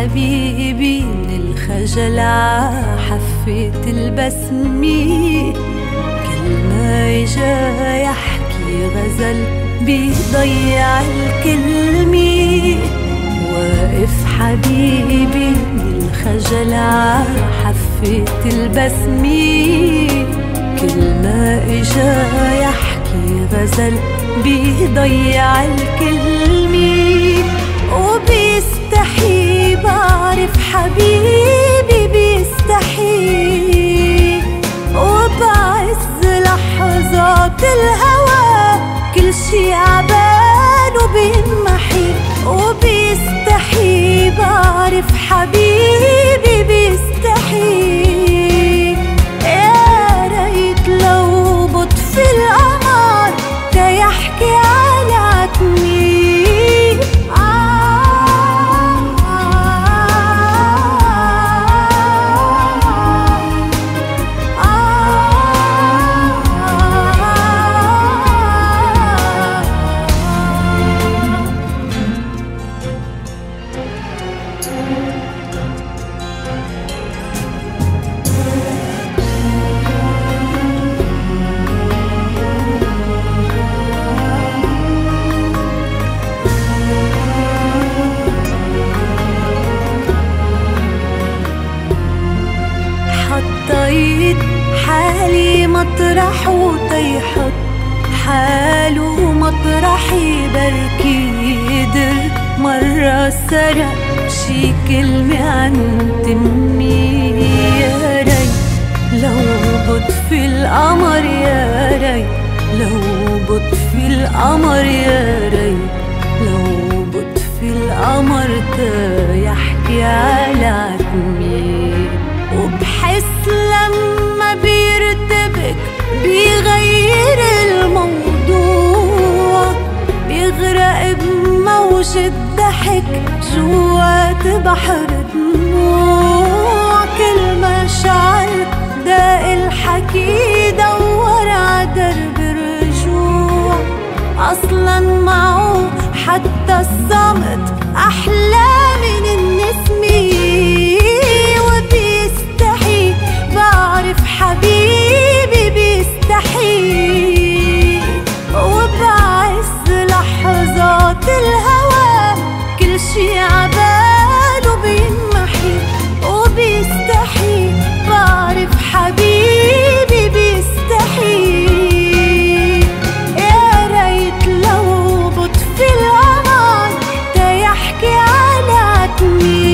حبيبي من الخجل عحفة البسمة، كل ما اجا يحكي غزل بيضيع الكلمة. واقف حبيبي من الخجل عحفة البسمة، كل ما اجا يحكي غزل بيضيع الكلمة. وبيستحي بعرف حبيبي بيستحي، وبعز لحظات الهوى كل شي عباله بينمحي. وبيستحي بعرف حبيبي بيستحي، يا ريت لو بطفي القمر تيحكي على عتمي. حطيت حالي مطرح وطيحت حاله مطرحي، بركي قدر مرة سرق شي كلمة عن تمي. يا ريت لو بطفي القمر، يا ريت لو بطفي القمر، يا ريت لو بطفي القمر تيحكي على عتمي. وبحس لما بيرتبك بيغير الموضوع، بيغرق بموجة ضحك جوات بحر دموع. كل مشاعر داق الحكي دور عدرب الرجوع، أصلا معه حتى الصمت أحلى من النسمة. بعرف حبيبي بيستحي، وبعز لحظات الهوى كل شي عباله بينمحي. وبيستحي بعرف حبيبي بيستحي، يا ريت لو بطفي القمر تيحكي على عتمي.